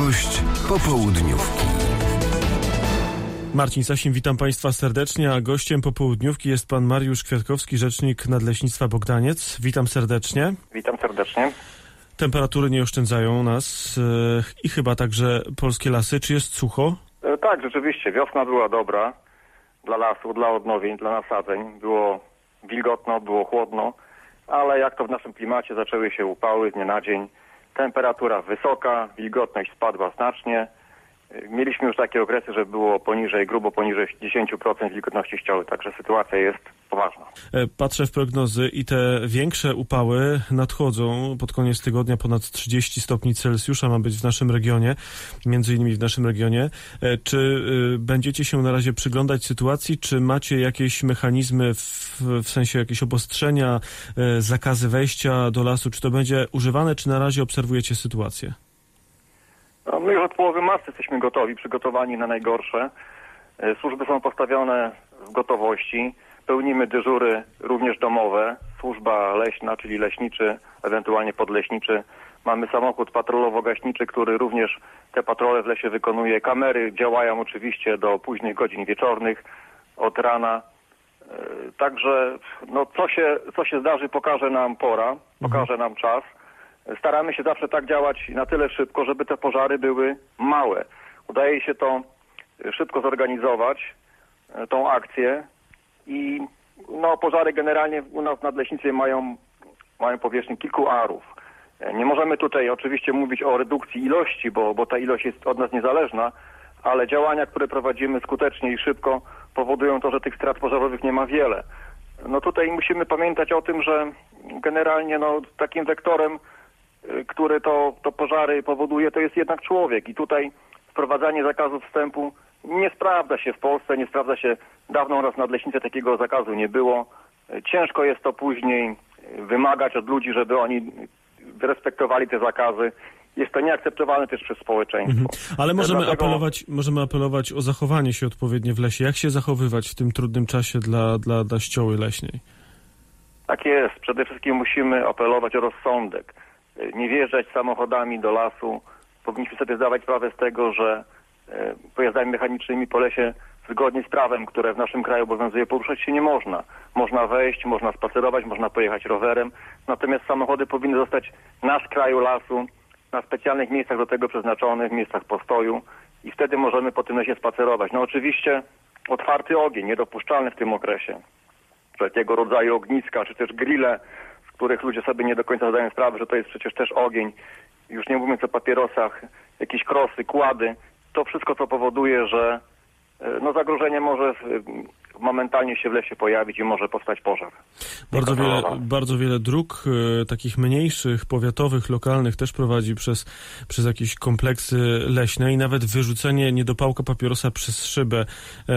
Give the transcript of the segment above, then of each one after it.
Gość popołudniówki. Marcin Sasin, witam Państwa serdecznie, a gościem popołudniówki jest pan Mariusz Kwiatkowski, rzecznik Nadleśnictwa Bogdaniec. Witam serdecznie. Witam serdecznie. Temperatury nie oszczędzają nas i chyba także polskie lasy. Czy jest sucho? Tak, rzeczywiście. Wiosna była dobra dla lasu, dla odnowień, dla nasadzeń. Było wilgotno, było chłodno, ale jak to w naszym klimacie, zaczęły się upały z dnia na dzień. Temperatura wysoka, wilgotność spadła znacznie. Mieliśmy już takie okresy, że było grubo poniżej 10% wilgotności ścioły, także sytuacja jest poważna. Patrzę w prognozy i te większe upały nadchodzą pod koniec tygodnia. Ponad 30 stopni Celsjusza ma być w naszym regionie, między innymi w naszym regionie. Czy będziecie się na razie przyglądać sytuacji, czy macie jakieś mechanizmy w sensie jakieś obostrzenia, zakazy wejścia do lasu? Czy to będzie używane, czy na razie obserwujecie sytuację? No, my już od połowy marca jesteśmy gotowi, przygotowani na najgorsze. Służby są postawione w gotowości. Pełnimy dyżury również domowe. Służba leśna, czyli leśniczy, ewentualnie podleśniczy. Mamy samochód patrolowo-gaśniczy, który również te patrole w lesie wykonuje. Kamery działają oczywiście do późnych godzin wieczornych, od rana. Także no, co się zdarzy, pokaże nam pora, pokaże nam czas. Staramy się zawsze tak działać na tyle szybko, żeby te pożary były małe. Udaje się to szybko zorganizować, tą akcję i no, pożary generalnie u nas w nadleśnictwie mają powierzchnię kilku arów. Nie możemy tutaj oczywiście mówić o redukcji ilości, bo ta ilość jest od nas niezależna, ale działania, które prowadzimy skutecznie i szybko, powodują to, że tych strat pożarowych nie ma wiele. No tutaj musimy pamiętać o tym, że generalnie no, takim wektorem, który to pożary powoduje, to jest jednak człowiek. I tutaj wprowadzanie zakazu wstępu nie sprawdza się w Polsce, nie sprawdza się dawno oraz w nadleśnictwie takiego zakazu nie było. Ciężko jest to później wymagać od ludzi, żeby oni respektowali te zakazy. Jest to nieakceptowane też przez społeczeństwo. Ale możemy apelować o zachowanie się odpowiednie w lesie. Jak się zachowywać w tym trudnym czasie dla ścioły leśnej? Tak jest. Przede wszystkim musimy apelować o rozsądek. Nie wjeżdżać samochodami do lasu. Powinniśmy sobie zdawać sprawę z tego, że pojazdami mechanicznymi po lesie zgodnie z prawem, które w naszym kraju obowiązuje, poruszać się nie można. Można wejść, można spacerować, można pojechać rowerem. Natomiast samochody powinny zostać na skraju lasu, na specjalnych miejscach do tego przeznaczonych, miejscach postoju i wtedy możemy po tym lesie spacerować. No oczywiście otwarty ogień, niedopuszczalny w tym okresie. Wszelkiego rodzaju ogniska, czy też grille, z których ludzie sobie nie do końca zdają sprawę, że to jest przecież też ogień. Już nie mówiąc o papierosach, jakieś krosy, kłady. To wszystko, co powoduje, że no, zagrożenie może momentalnie się w lesie pojawić i może powstać pożar. Bardzo wiele dróg, takich mniejszych, powiatowych, lokalnych też prowadzi przez jakieś kompleksy leśne i nawet wyrzucenie niedopałka papierosa przez szybę.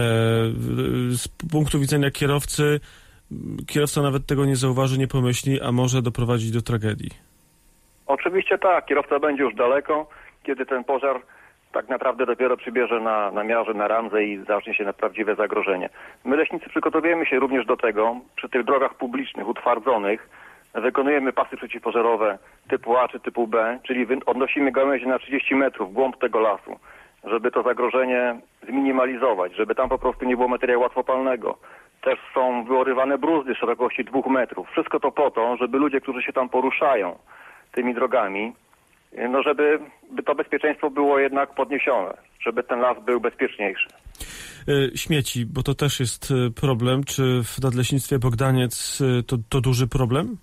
Z punktu widzenia kierowca nawet tego nie zauważy, nie pomyśli, a może doprowadzić do tragedii. Oczywiście tak, kierowca będzie już daleko, kiedy ten pożar tak naprawdę dopiero przybierze na miarze, na randze i zacznie się na prawdziwe zagrożenie. My leśnicy przygotowujemy się również do tego, przy tych drogach publicznych, utwardzonych, wykonujemy pasy przeciwpożarowe typu A czy typu B, czyli odnosimy gałęzie na 30 metrów w głąb tego lasu, żeby to zagrożenie zminimalizować, żeby tam po prostu nie było materiału łatwopalnego. Też są wyorywane bruzdy szerokości 2 metrów. Wszystko to po to, żeby ludzie, którzy się tam poruszają tymi drogami, no żeby to bezpieczeństwo było jednak podniesione, żeby ten las był bezpieczniejszy. Śmieci, bo to też jest problem. Czy w Nadleśnictwie Bogdaniec to duży problem?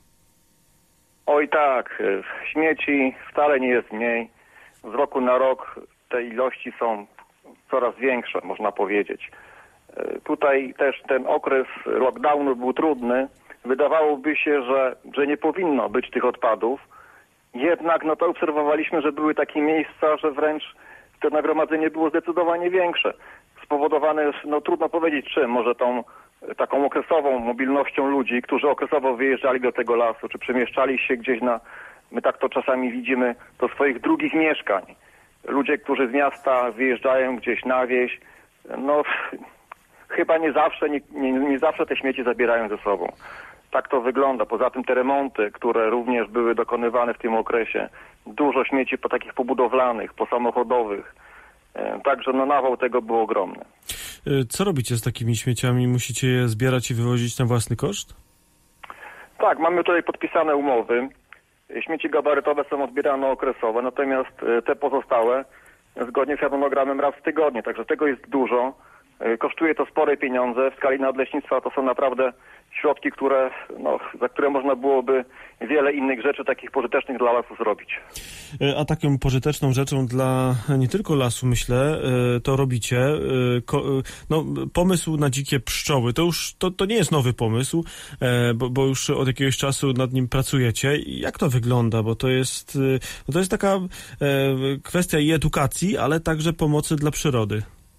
Oj tak, śmieci wcale nie jest mniej. Z roku na rok te ilości są coraz większe, można powiedzieć. Tutaj też ten okres lockdownu był trudny. Wydawałoby się, że nie powinno być tych odpadów. Jednak no to obserwowaliśmy, że były takie miejsca, że wręcz to nagromadzenie było zdecydowanie większe. Spowodowane, no trudno powiedzieć czym, może tą taką okresową mobilnością ludzi, którzy okresowo wyjeżdżali do tego lasu, czy przemieszczali się gdzieś my tak to czasami widzimy, do swoich drugich mieszkań. Ludzie, którzy z miasta wyjeżdżają gdzieś na wieś, no chyba nie zawsze te śmieci zabierają ze sobą. tak to wygląda. Poza tym te remonty, które również były dokonywane w tym okresie, dużo śmieci takich pobudowlanych, posamochodowych. Także nawał tego był ogromny. Co robicie z takimi śmieciami? Musicie je zbierać i wywozić na własny koszt? Tak, mamy tutaj podpisane umowy. Śmieci gabarytowe są odbierane okresowo, natomiast te pozostałe zgodnie z harmonogramem raz w tygodniu. Także tego jest dużo. Kosztuje to spore pieniądze. W skali nadleśnictwa to są naprawdę środki, za które można byłoby wiele innych rzeczy takich pożytecznych dla lasu zrobić. A taką pożyteczną rzeczą dla nie tylko lasu, myślę, to robicie. Pomysł na dzikie pszczoły, to nie jest nowy pomysł, bo już od jakiegoś czasu nad nim pracujecie. Jak to wygląda? Bo to jest taka kwestia i edukacji, ale także pomocy dla przyrody.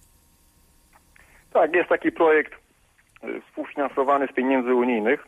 Tak, jest taki projekt współfinansowany z pieniędzy unijnych,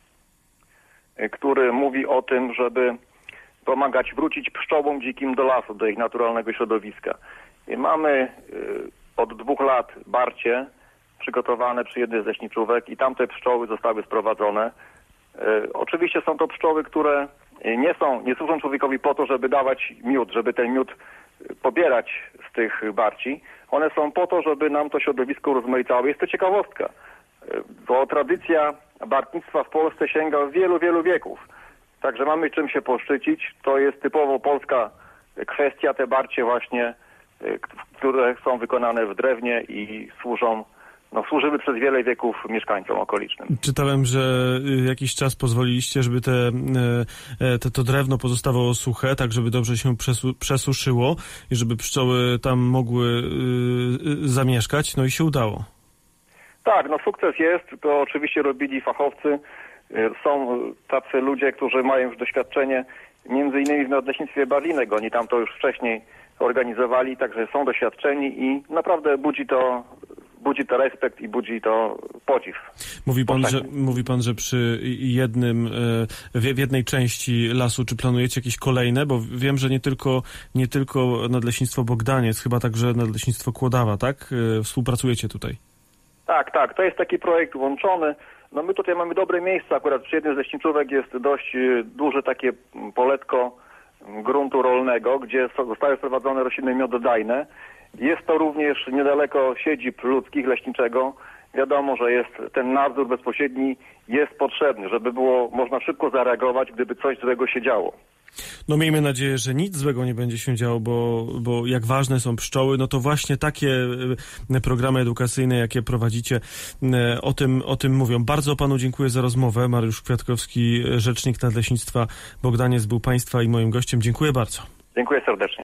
który mówi o tym, żeby pomagać wrócić pszczołom dzikim do lasu, do ich naturalnego środowiska. I mamy od 2 lat barcie przygotowane przy jednej z leśniczówek i tamte pszczoły zostały sprowadzone. Oczywiście są to pszczoły, które nie służą człowiekowi po to, żeby dawać miód, żeby ten miód pobierać z tych barci. One są po to, żeby nam to środowisko urozmaicało. Jest to ciekawostka, bo tradycja bartnictwa w Polsce sięga wielu, wielu wieków. Także mamy czym się poszczycić. To jest typowo polska kwestia, te barcie właśnie, które są wykonane w drewnie i służyły przez wiele wieków mieszkańcom okolicznym. Czytałem, że jakiś czas pozwoliliście, żeby to drewno pozostawało suche, tak żeby dobrze się przesuszyło i żeby pszczoły tam mogły zamieszkać, i się udało. Tak, sukces jest. To oczywiście robili fachowcy. Są tacy ludzie, którzy mają już doświadczenie, między innymi w Nadleśnictwie Barlinek. Oni tam to już wcześniej organizowali, także są doświadczeni i naprawdę budzi to respekt i budzi to podziw. Mówi pan, że przy w jednej części lasu, czy planujecie jakieś kolejne? Bo wiem, że nie tylko Nadleśnictwo Bogdaniec, chyba także Nadleśnictwo Kłodawa, tak? Współpracujecie tutaj. Tak. To jest taki projekt łączony. My tutaj mamy dobre miejsce. Akurat przy jednej z leśniczówek jest dość duże takie poletko gruntu rolnego, gdzie zostały wprowadzone rośliny miododajne. Jest to również niedaleko siedzib ludzkich leśniczego. Wiadomo, że ten nadzór bezpośredni jest potrzebny, żeby było można szybko zareagować, gdyby coś złego się działo. Miejmy nadzieję, że nic złego nie będzie się działo, bo jak ważne są pszczoły, to właśnie takie programy edukacyjne, jakie prowadzicie, o tym mówią. Bardzo panu dziękuję za rozmowę. Mariusz Kwiatkowski, rzecznik Nadleśnictwa Bogdaniec, był państwa i moim gościem. Dziękuję bardzo. Dziękuję serdecznie.